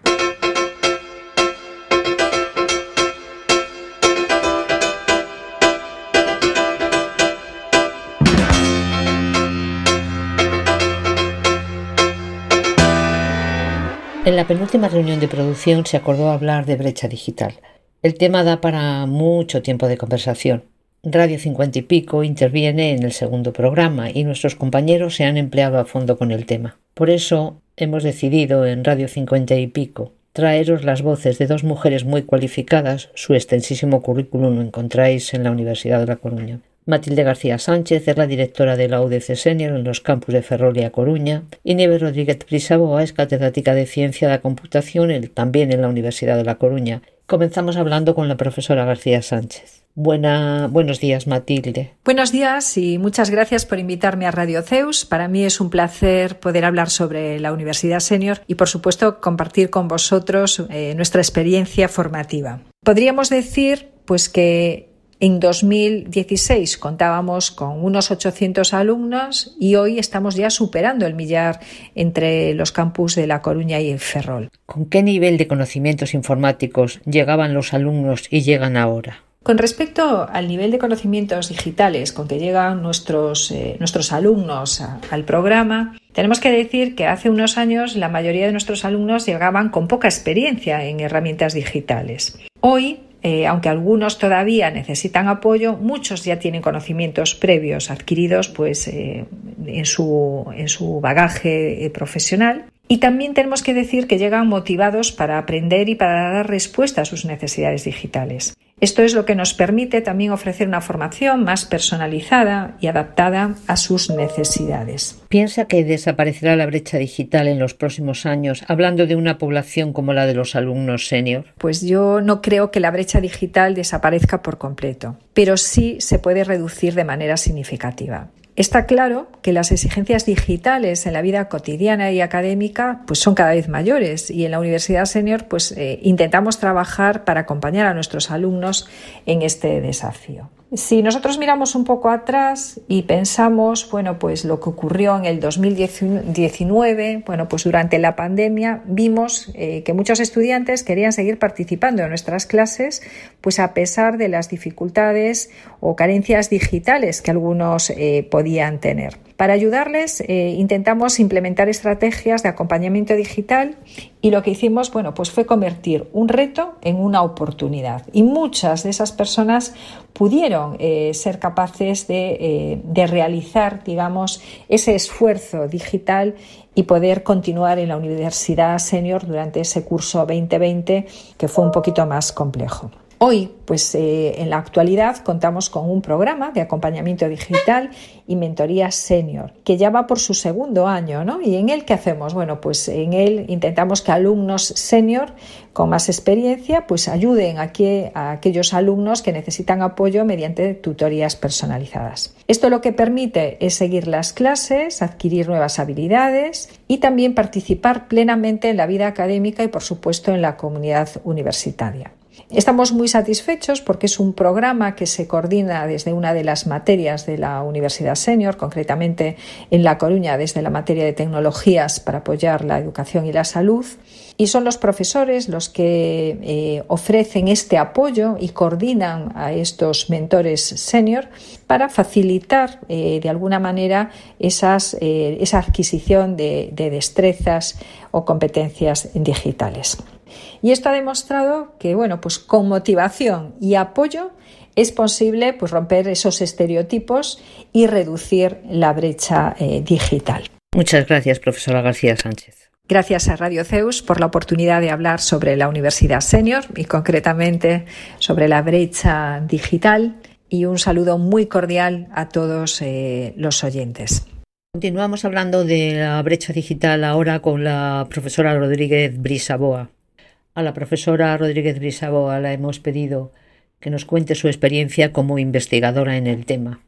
En la penúltima reunión de producción se acordó hablar de brecha digital. El tema da para mucho tiempo de conversación. Radio cincuenta y pico interviene en el segundo programa y nuestros compañeros se han empleado a fondo con el tema. Por eso hemos decidido en Radio cincuenta y pico traeros las voces de dos mujeres muy cualificadas. Su extensísimo currículum lo encontráis en la Universidad de La Coruña. Matilde García Sánchez es la directora de la U D C Senior en los campus de Ferrol y A Coruña, y Nieves Rodríguez Brisaboa es catedrática de Ciencia de la Computación también en la Universidad de La Coruña. Comenzamos hablando con la profesora García Sánchez. Buena, buenos días, Matilde. Buenos días y muchas gracias por invitarme a Radio Zeus. Para mí es un placer poder hablar sobre la Universidad Senior y, por supuesto, compartir con vosotros eh, nuestra experiencia formativa. Podríamos decir, pues, que en dos mil dieciséis contábamos con unos ochocientos alumnos y hoy estamos ya superando el millar entre los campus de La Coruña y el Ferrol. ¿Con qué nivel de conocimientos informáticos llegaban los alumnos y llegan ahora? Con respecto al nivel de conocimientos digitales con que llegan nuestros, eh, nuestros alumnos a, al programa, tenemos que decir que hace unos años la mayoría de nuestros alumnos llegaban con poca experiencia en herramientas digitales. Hoy, eh, aunque algunos todavía necesitan apoyo, muchos ya tienen conocimientos previos adquiridos pues, eh, en, su, en su bagaje eh, profesional. Y también tenemos que decir que llegan motivados para aprender y para dar respuesta a sus necesidades digitales. Esto es lo que nos permite también ofrecer una formación más personalizada y adaptada a sus necesidades. ¿Piensa que desaparecerá la brecha digital en los próximos años, hablando de una población como la de los alumnos senior? Pues yo no creo que la brecha digital desaparezca por completo, pero sí se puede reducir de manera significativa. Está claro que las exigencias digitales en la vida cotidiana y académica pues son cada vez mayores y en la Universidad Senior pues, eh, intentamos trabajar para acompañar a nuestros alumnos en este desafío. Si nosotros miramos un poco atrás y pensamos, bueno, pues lo que ocurrió en el dos mil diecinueve, bueno, pues durante la pandemia vimos eh, que muchos estudiantes querían seguir participando en nuestras clases, pues a pesar de las dificultades o carencias digitales que algunos eh, podían tener. Para ayudarles eh, intentamos implementar estrategias de acompañamiento digital y lo que hicimos, bueno, pues fue convertir un reto en una oportunidad y muchas de esas personas pudieron eh, ser capaces de, eh, de realizar, digamos, ese esfuerzo digital y poder continuar en la Universidad Senior durante ese curso veinte veinte que fue un poquito más complejo. Hoy, pues eh, en la actualidad, contamos con un programa de acompañamiento digital y mentoría senior, que ya va por su segundo año, ¿no? ¿Y en él qué hacemos? Bueno, pues en él intentamos que alumnos senior con más experiencia pues ayuden a, que, a aquellos alumnos que necesitan apoyo mediante tutorías personalizadas. Esto lo que permite es seguir las clases, adquirir nuevas habilidades y también participar plenamente en la vida académica y, por supuesto, en la comunidad universitaria. Estamos muy satisfechos porque es un programa que se coordina desde una de las materias de la Universidad Senior, concretamente en La Coruña desde la materia de tecnologías para apoyar la educación y la salud. Y son los profesores los que eh, ofrecen este apoyo y coordinan a estos mentores senior para facilitar eh, de alguna manera esas, eh, esa adquisición de, de destrezas o competencias digitales. Y esto ha demostrado que, bueno, pues con motivación y apoyo es posible pues, romper esos estereotipos y reducir la brecha eh, digital. Muchas gracias, profesora García Sánchez. Gracias a Radio Zeus por la oportunidad de hablar sobre la Universidad Senior y concretamente sobre la brecha digital, y un saludo muy cordial a todos eh, los oyentes. Continuamos hablando de la brecha digital ahora con la profesora Rodríguez Brisaboa. A la profesora Rodríguez Brisaboa la hemos pedido que nos cuente su experiencia como investigadora en el tema.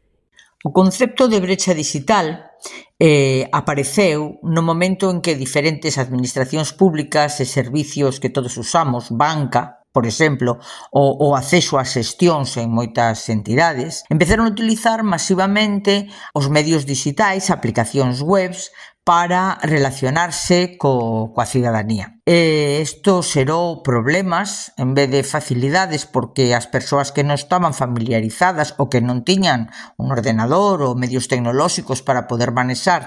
O concepto de brecha digital eh, apareceu no momento en que diferentes administracións públicas e servicios que todos usamos, banca, por exemplo, o, o acceso ás xestións en moitas entidades, empezaron a utilizar masivamente os medios digitais, aplicacións webs, para relacionarse co, coa cidadanía. E isto xerou problemas en vez de facilidades, porque as persoas que non estaban familiarizadas ou que non tiñan un ordenador ou medios tecnolóxicos para poder manexar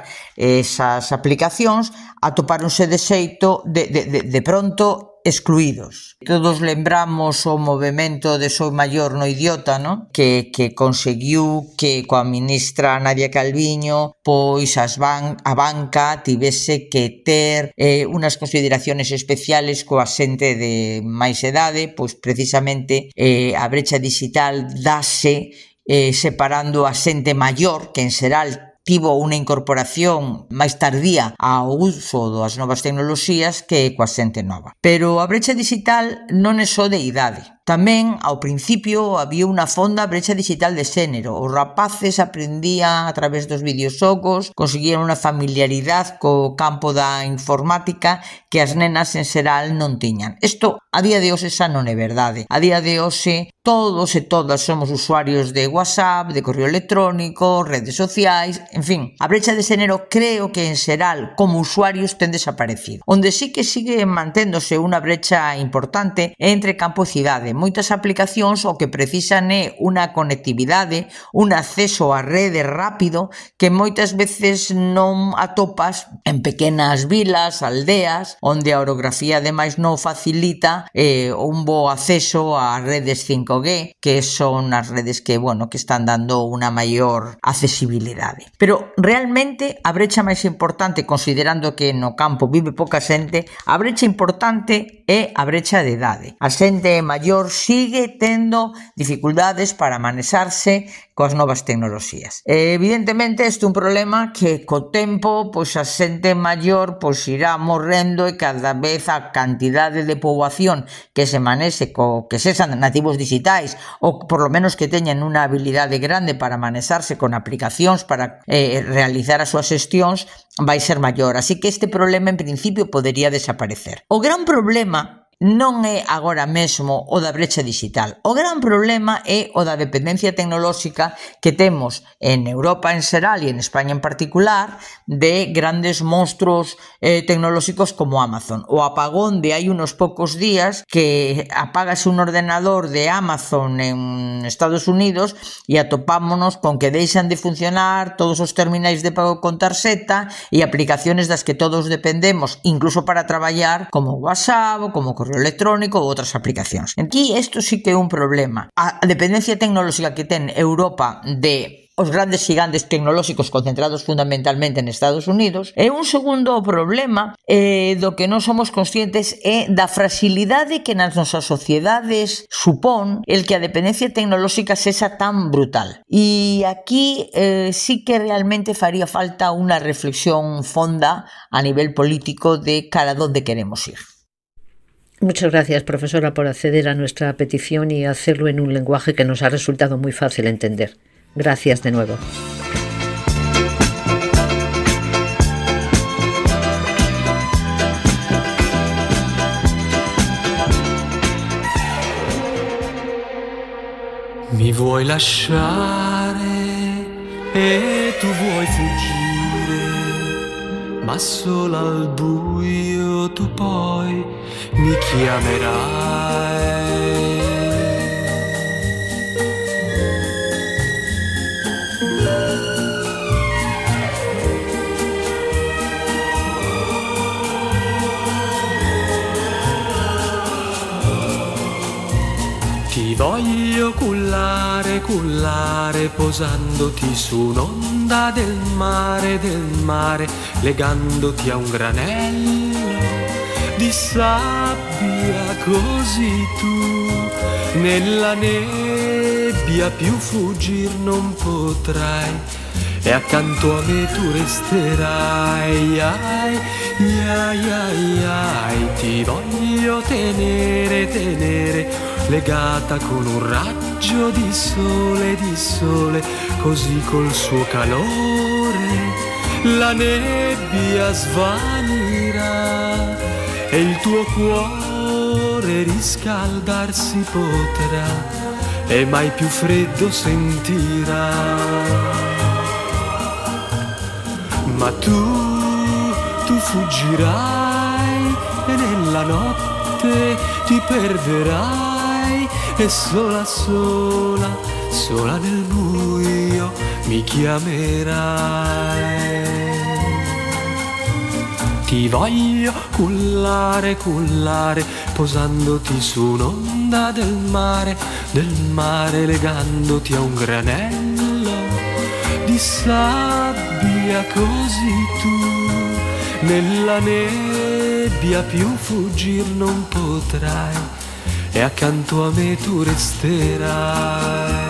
esas aplicacións atopáronse de xeito de, de, de, de pronto excluídos. Todos lembramos o movimento de Soy Maior no Idiota, ¿no? Que, que conseguiu que coa ministra Nadia Calviño pois as ban a banca tivese que ter eh, unas consideraciones especiales coa xente de máis edade, pois precisamente eh, a brecha digital dase eh, separando a xente maior, que en xeral tivo unha incorporación máis tardía ao uso das novas tecnoloxías que coa xente nova. Pero a brecha digital non é só de idade. Tamén, ao principio, había unha fonda brecha digital de xénero. Os rapaces aprendían a través dos videoxogos, conseguían unha familiaridade co campo da informática que as nenas en xeral non tiñan. Isto, a día de hoxe, xa non é verdade. A día de hoxe, todos e todas somos usuarios de WhatsApp, de correo electrónico, redes sociais, en fin. A brecha de xénero creo que en xeral, como usuarios, ten desaparecido. Onde sí que sigue manténdose unha brecha importante é entre campo e cidade. Moitas aplicacións o que precisan é unha conectividade, un acceso á rede rápido que moitas veces non atopas en pequenas vilas, aldeas, onde a orografía ademais non facilita eh, un bo acceso ás redes cinco G, que son as redes que, bueno, que están dando unha maior accesibilidade. Pero realmente a brecha máis importante, considerando que no campo vive pouca xente, a brecha importante é a brecha de idade. A xente maior sigue tendo dificultades para manexarse coas novas tecnoloxías. E, evidentemente, este é un problema que co tempo pois a xente maior pois irá morrendo e cada vez a cantidade de poboación que se manexe co que sexan nativos digitais ou por lo menos que teñan unha habilidade grande para manexarse con aplicacións para eh, realizar as súas xestións vai ser maior. Así que este problema en principio podería desaparecer. O gran problema non é agora mesmo o da brecha digital. O gran problema é o da dependencia tecnolóxica que temos en Europa en xeral e en España en particular de grandes monstruos eh, tecnolóxicos como Amazon. O apagón de hai unos poucos días que apágase un ordenador de Amazon en Estados Unidos e atopámonos con que deixan de funcionar todos os terminais de pago con tarxeta e aplicaciones das que todos dependemos, incluso para traballar, como WhatsApp ou como correo electrónico ou outras aplicacións. Aquí isto sí que é un problema. A dependencia tecnolóxica que ten Europa de os grandes gigantes tecnolóxicos concentrados fundamentalmente en Estados Unidos e un segundo problema eh, do que non somos conscientes é da fragilidade que nas nosas sociedades supón el que a dependencia tecnolóxica sexa tan brutal. E aquí eh, sí que realmente faría falta unha reflexión fonda a nivel político de cara a donde queremos ir. Muchas gracias, profesora, por acceder a nuestra petición y hacerlo en un lenguaje que nos ha resultado muy fácil entender. Gracias de nuevo. Mi vuoi lasciare e tu vuoi fuggire, ma solo al buio tu poi mi chiamerai. Ti voglio cullare, cullare, posandoti su un'onda del mare, del mare, legandoti a un granello di sabbia, così tu nella nebbia più fuggir non potrai e accanto a me tu resterai. Ai, ai, ai, ai, ti voglio tenere, tenere, legata con un raggio di sole, di sole, così col suo calore la nebbia svanirà e il tuo cuore cuore riscaldarsi potrà e mai più freddo sentirà. Ma tu, tu fuggirai e nella notte ti perderai e sola, sola, sola nel buio mi chiamerai. Ti voglio cullare, cullare, posandoti su un'onda del mare, del mare legandoti a un granello di sabbia, così tu nella nebbia più fuggir non potrai e accanto a me tu resterai.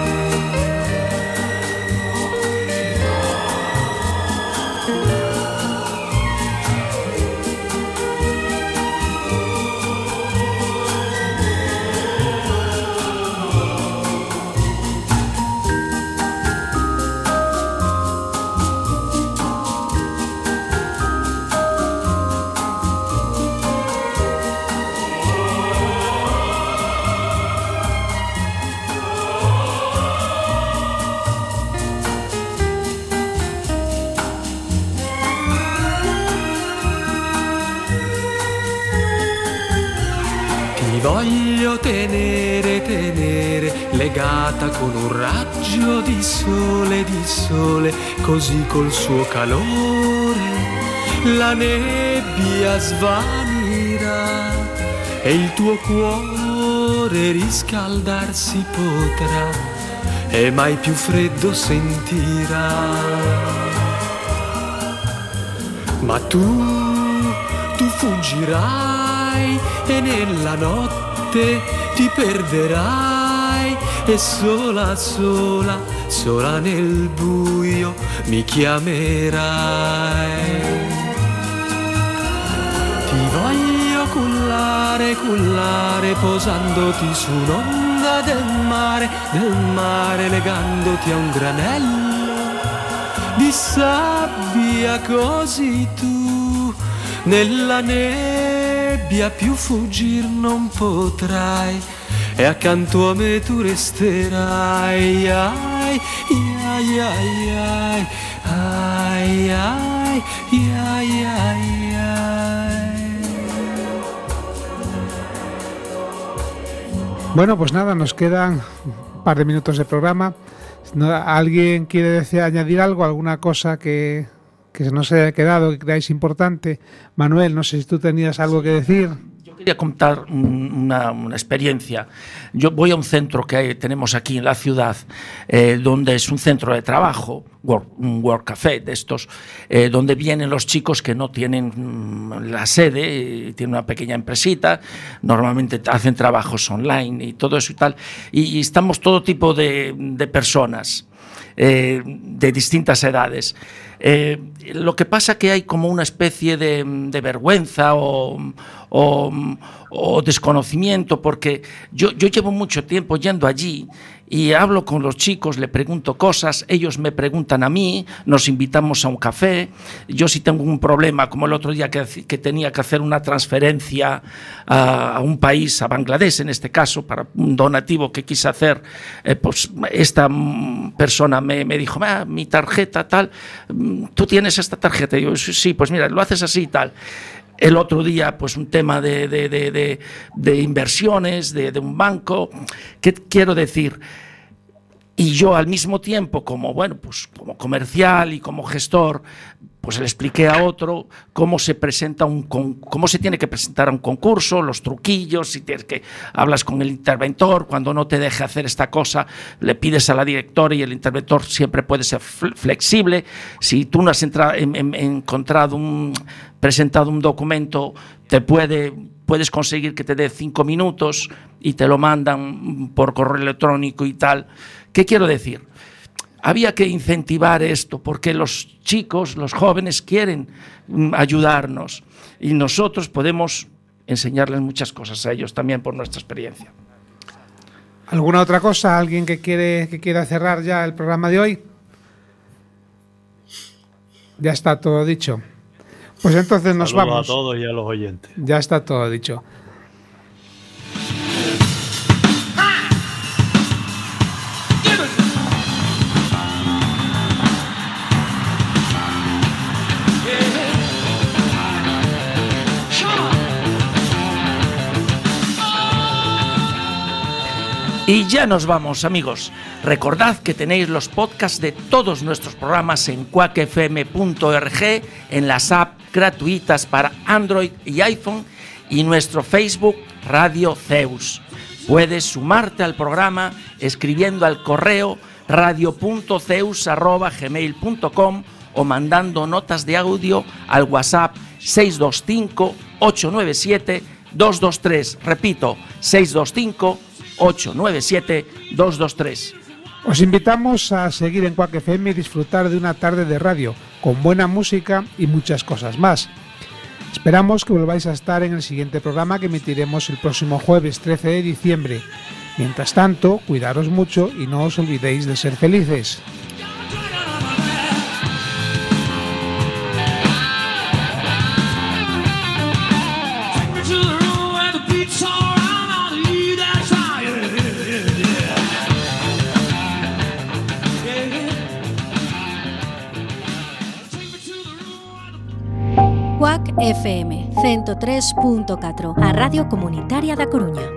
Voglio tenere, tenere, legata con un raggio di sole, di sole, così col suo calore la nebbia svanirà e il tuo cuore riscaldarsi potrà e mai più freddo sentirà. Ma tu, tu fuggirai e nella notte ti perderai e sola, sola, sola nel buio mi chiamerai. Ti voglio cullare, cullare, posandoti su un'onda del mare, del mare legandoti a un granello di sabbia, così tu nella nebbia più fuggir non potrai e accanto a me tu resterai. Ai, ai, ai, ai, ai, ai, ai, ai, ai. Bueno, pues nada, nos quedan un par de minutos de programa. ¿Alguien quiere decir, añadir algo, alguna cosa que, que se nos haya quedado, que creáis importante? Manuel, no sé si tú tenías algo que decir. Yo quería contar una, una experiencia. Yo voy a un centro que hay, tenemos aquí en la ciudad, eh, donde es un centro de trabajo, work, un work café de estos, eh, donde vienen los chicos que no tienen mm, la sede, eh, tienen una pequeña empresita, normalmente hacen trabajos online y todo eso y tal, y, y estamos todo tipo de, de personas. Eh, de distintas edades. Eh, lo que pasa que hay como una especie de, de vergüenza o, o, o desconocimiento, porque yo, yo llevo mucho tiempo yendo allí y hablo con los chicos, le pregunto cosas, ellos me preguntan a mí, nos invitamos a un café. Yo si tengo un problema, como el otro día que, que tenía que hacer una transferencia a, a un país, a Bangladesh en este caso, para un donativo que quise hacer, eh, pues esta persona me, me dijo, ah, mi tarjeta tal, ¿tú tienes esta tarjeta? Y yo, sí, pues mira, lo haces así y tal. El otro día, pues un tema de, de, de, de, de inversiones, de, de un banco. ¿Qué quiero decir? Y yo al mismo tiempo, como bueno, pues como comercial y como gestor, pues le expliqué a otro cómo se presenta un cómo se tiene que presentar a un concurso, los truquillos, si tienes que hablas con el interventor, cuando no te deje hacer esta cosa, le pides a la directora y el interventor siempre puede ser flexible. Si tú no has entrado, en, en, encontrado un presentado un documento, te puede puedes conseguir que te dé cinco minutos y te lo mandan por correo electrónico y tal. ¿Qué quiero decir? Había que incentivar esto porque los chicos, los jóvenes quieren ayudarnos y nosotros podemos enseñarles muchas cosas a ellos también por nuestra experiencia. ¿Alguna otra cosa? ¿Alguien que quiere que quiera cerrar ya el programa de hoy? Ya está todo dicho. Pues entonces nos Saludos vamos. a todos y a los oyentes. Ya está todo dicho. Y ya nos vamos, amigos. Recordad que tenéis los podcasts de todos nuestros programas en cuac f m punto org, en las apps gratuitas para Android y iPhone y nuestro Facebook Radio Zeus. Puedes sumarte al programa escribiendo al correo radio punto zeus arroba gmail punto com o mandando notas de audio al WhatsApp seis dos cinco, ocho nueve siete, dos dos tres. Repito, seis dos cinco, ocho nueve siete, dos dos tres. Os invitamos a seguir en Cuac F M y disfrutar de una tarde de radio, con buena música y muchas cosas más. Esperamos que volváis a estar en el siguiente programa que emitiremos el próximo jueves trece de diciembre. Mientras tanto, cuidaros mucho y no os olvidéis de ser felices. Cuac F M ciento tres punto catro, a Radio Comunitaria da Coruña.